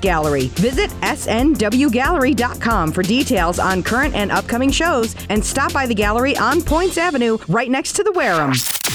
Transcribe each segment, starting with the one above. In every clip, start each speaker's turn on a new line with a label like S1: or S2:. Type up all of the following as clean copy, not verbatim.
S1: Art Gallery. Visit snwgallery.com for details on current and upcoming shows, and stop by the gallery on Poyntz Avenue, right next to the Wareham.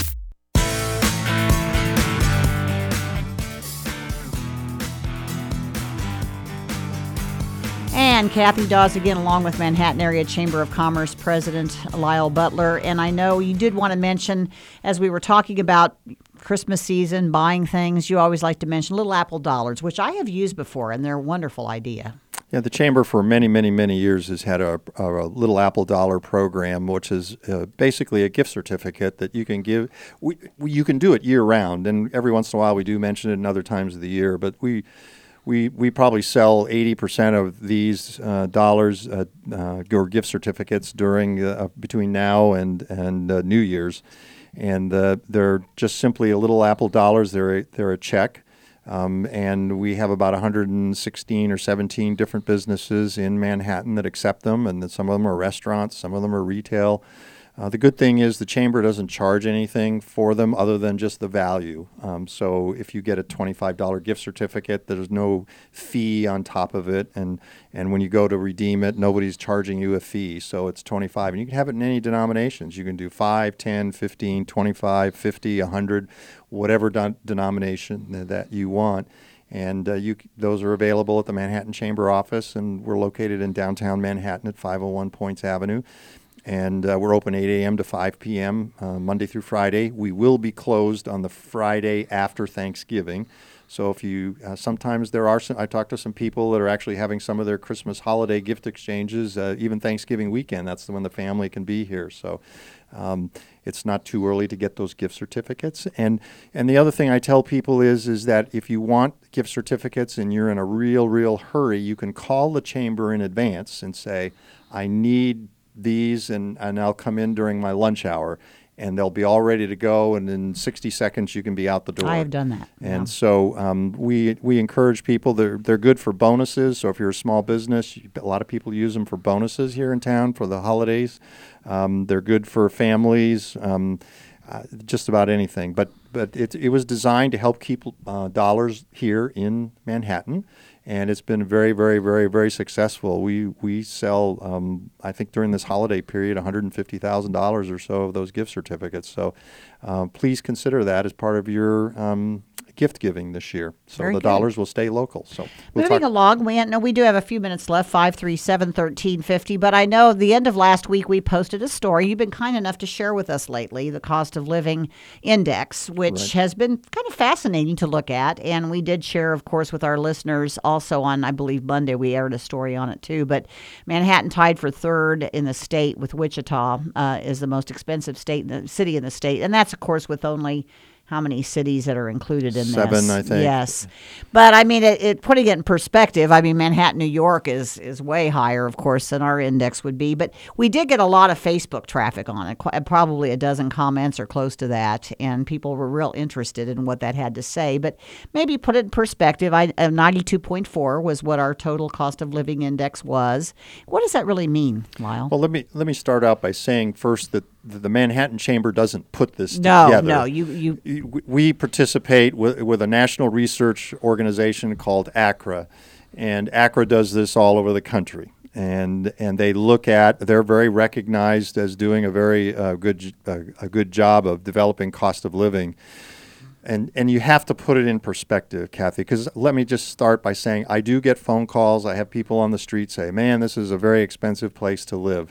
S2: And Kathy Dawes again, along with Manhattan Area Chamber of Commerce President Lyle Butler. And I know you did want to mention, as we were talking about Christmas season, buying things, you always like to mention Little Apple Dollars, which I have used before, and they're a wonderful idea.
S3: Yeah, the Chamber for many, many, many years has had a Little Apple Dollar program, which is basically a gift certificate that you can give. You can do it year-round, and every once in a while we do mention it in other times of the year, but we probably sell 80% of these dollars or gift certificates during between now and New Year's, and they're just simply a Little Apple Dollars. They're a check, and we have about 116 or 17 different businesses in Manhattan that accept them, and some of them are restaurants, some of them are retail. The good thing is the Chamber doesn't charge anything for them other than just the value. So if you get a $25 gift certificate, there's no fee on top of it. And when you go to redeem it, nobody's charging you a fee. So it's $25. And you can have it in any denominations. You can do 5, 10, 15, 25, 50, 100, whatever denomination that you want. And those are available at the Manhattan Chamber office. And we're located in downtown Manhattan at 501 Poyntz Avenue. And we're open 8 a.m. to 5 p.m. Monday through Friday. We will be closed on the Friday after Thanksgiving. So if you, sometimes there are some, I talked to some people that are actually having some of their Christmas holiday gift exchanges, even Thanksgiving weekend. That's when the family can be here. So it's not too early to get those gift certificates. And the other thing I tell people is that if you want gift certificates and you're in a real hurry, you can call the Chamber in advance and say, I need these, and I'll come in during my lunch hour, and they'll be all ready to go, and in 60 seconds you can be out the door.
S2: I have done that.
S3: And so we encourage people. They're good for bonuses. So if you're a small business, a lot of people use them for bonuses here in town for the holidays. They're good for families, just about anything. But it was designed to help keep dollars here in Manhattan. And it's been very, very, very, very successful. We sell, I think during this holiday period, $150,000 or so of those gift certificates. So please consider that as part of your gift giving this year. So
S2: Very
S3: the
S2: good.
S3: dollars will stay local. So
S2: Moving along, we do have a few minutes left, 537-1350. But I know the end of last week we posted a story. You've been kind enough to share with us lately, the Cost of Living Index, which has been kind of fascinating to look at. And we did share, of course, with our listeners also on, I believe, Monday. We aired a story on it too. But Manhattan tied for third in the state with Wichita is the most expensive city in the state. And that's, of course, with only how many cities that are included in
S3: 7,
S2: this?
S3: I think.
S2: Yes. But, I mean, it putting it in perspective, I mean, Manhattan, New York is way higher, of course, than our index would be. But we did get a lot of Facebook traffic on it, probably a dozen comments or close to that, and people were real interested in what that had to say. But maybe put it in perspective, 92.4 was what our total cost of living index was. What does that really mean, Lyle?
S3: Well, let me start out by saying first that the Manhattan Chamber doesn't put this together.
S2: No,
S3: we participate with a national research organization called ACRA, and ACRA does this all over the country. And they look at, they're very recognized as doing a very good job of developing cost of living. And you have to put it in perspective, Kathy, because let me just start by saying I do get phone calls. I have people on the street say, man, this is a very expensive place to live.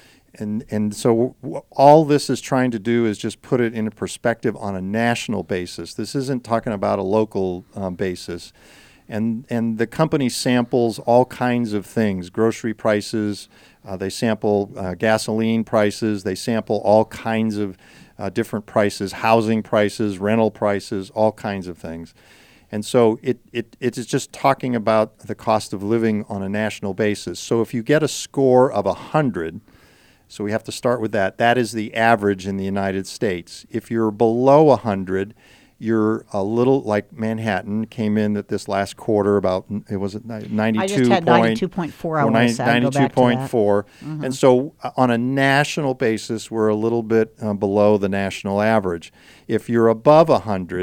S3: And so all this is trying to do is just put it in a perspective on a national basis. This isn't talking about a local basis. And the company samples all kinds of things, grocery prices, they sample gasoline prices, they sample all kinds of different prices, housing prices, rental prices, all kinds of things. And so it is just talking about the cost of living on a national basis. So if you get a score of 100, so we have to start with that. That is the average in the United States. If you're below 100, you're a little like Manhattan came in at this last quarter about, it was 92.
S2: I just had 92.4. I want to say.
S3: 92.4. Mm-hmm. And so on a national basis, we're a little bit below the national average. If you're above 100,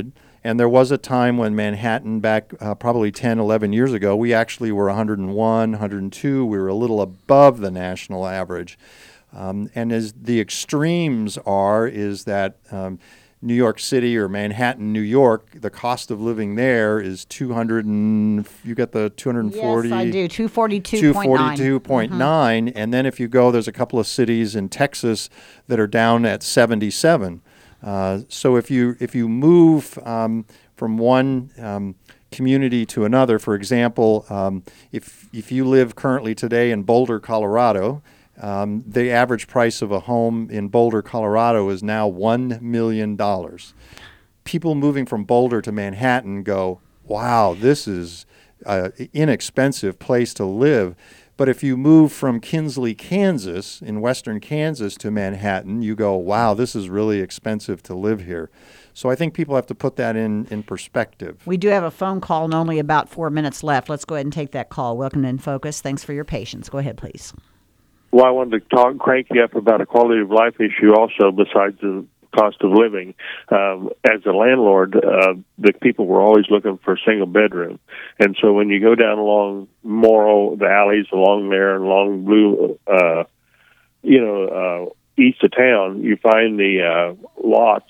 S3: And there was a time when Manhattan, back probably 10, 11 years ago, we actually were 101, 102. We were a little above the national average. And as the extremes is that New York City or Manhattan, New York, the cost of living there is 200 and you got the 240.
S2: Yes, I do. 242.9.
S3: 242.9. And then if you go, there's a couple of cities in Texas that are down at 77. So if you move from one community to another, for example, if you live currently today in Boulder, Colorado, the average price of a home in Boulder, Colorado is now $1 million. People moving from Boulder to Manhattan go, wow, this is an inexpensive place to live. But if you move from Kinsley, Kansas, in western Kansas to Manhattan, you go, wow, this is really expensive to live here. So I think people have to put that in perspective.
S2: We do have a phone call and only about 4 minutes left. Let's go ahead and take that call. Welcome to In Focus. Thanks for your patience. Go ahead, please.
S4: Well, I wanted to crank you up about a quality of life issue also besides the cost of living. As a landlord, the people were always looking for a single bedroom. And so when you go down along Morrow, the alleys along there, and along Blue, east of town, you find the lots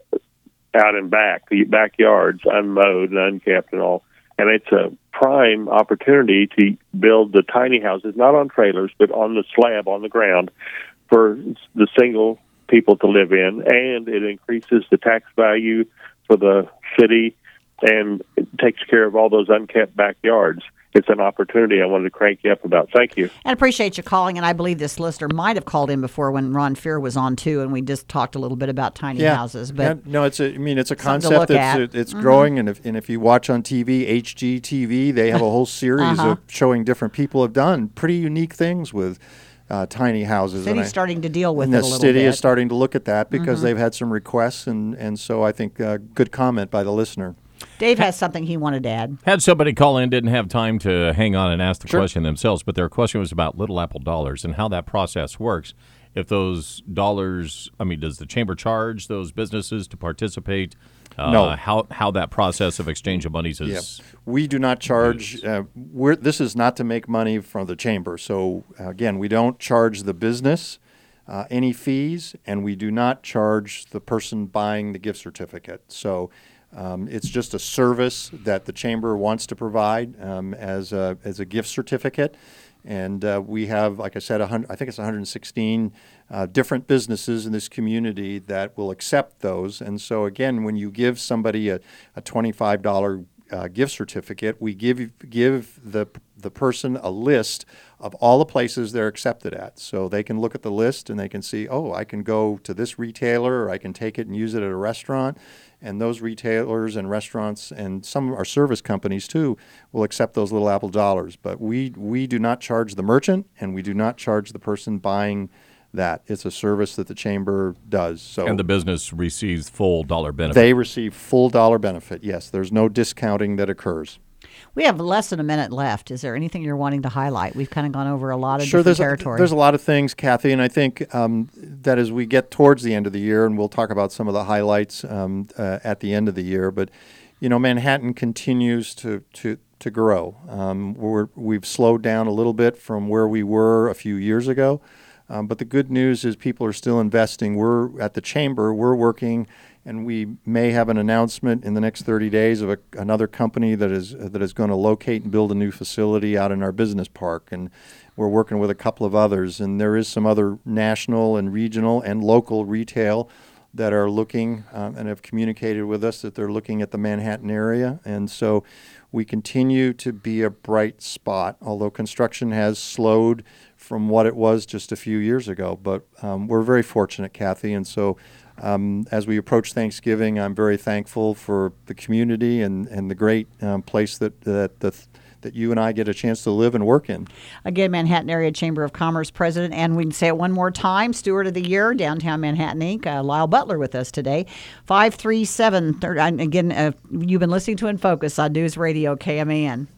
S4: out and back, the backyards, unmowed and unkept and all. And it's a prime opportunity to build the tiny houses, not on trailers, but on the slab on the ground for the single people to live in. And it increases the tax value for the city and it takes care of all those unkept backyards. It's an opportunity I wanted to crank you up about. Thank you.
S2: And appreciate you calling. And I believe this listener might have called in before when Ron Fear was on too, and we just talked a little bit about tiny houses. But
S3: no, it's a concept that's growing. And if you watch on TV, HGTV, they have a whole series of showing different people have done pretty unique things with tiny houses.
S2: The city's starting to deal with
S3: it a little bit. And the city is starting to look at that because they've had some requests, and so I think good comment by the listener.
S2: Dave has something he wanted to add.
S5: Had somebody call in, didn't have time to hang on and ask the question themselves, but their question was about Little Apple dollars and how that process works. If those dollars, does the chamber charge those businesses to participate?
S3: No.
S5: How that process of exchange of monies is?
S3: We do not charge. This is not to make money from the chamber. So again, we don't charge the business any fees, and we do not charge the person buying the gift certificate. So it's just a service that the chamber wants to provide as a gift certificate. And we have, like I said, I think it's 116 different businesses in this community that will accept those. And so, again, when you give somebody a $25 gift certificate, we give the person a list of all the places they're accepted at. So they can look at the list and they can see, oh, I can go to this retailer, or I can take it and use it at a restaurant. And those retailers and restaurants and some of our service companies too will accept those Little Apple dollars. But we do not charge the merchant, and we do not charge the person buying that. It's a service that the chamber does. So
S5: and the business receives full dollar benefit.
S3: They receive full dollar benefit. Yes, there's no discounting that occurs.
S2: We have less than a minute left. Is there anything you're wanting to highlight? We've kind of gone over a lot of different territory.
S3: There's a lot of things, Kathy, and I think that as we get towards the end of the year, and we'll talk about some of the highlights at the end of the year, but Manhattan continues to grow. We've slowed down a little bit from where we were a few years ago, but the good news is people are still investing. We're at the chamber. We're working. And we may have an announcement in the next 30 days of another company that is going to locate and build a new facility out in our business park. And we're working with a couple of others. And there is some other national and regional and local retail that are looking and have communicated with us that they're looking at the Manhattan area. And so we continue to be a bright spot, although construction has slowed from what it was just a few years ago. But we're very fortunate, Kathy. And so as we approach Thanksgiving, I'm very thankful for the community and the great place that you and I get a chance to live and work in. Again,
S2: Manhattan Area Chamber of Commerce President, and we can say it one more time, Steward of the Year, Downtown Manhattan Inc., Lyle Butler with us today. 537, again, you've been listening to In Focus on News Radio KMAN.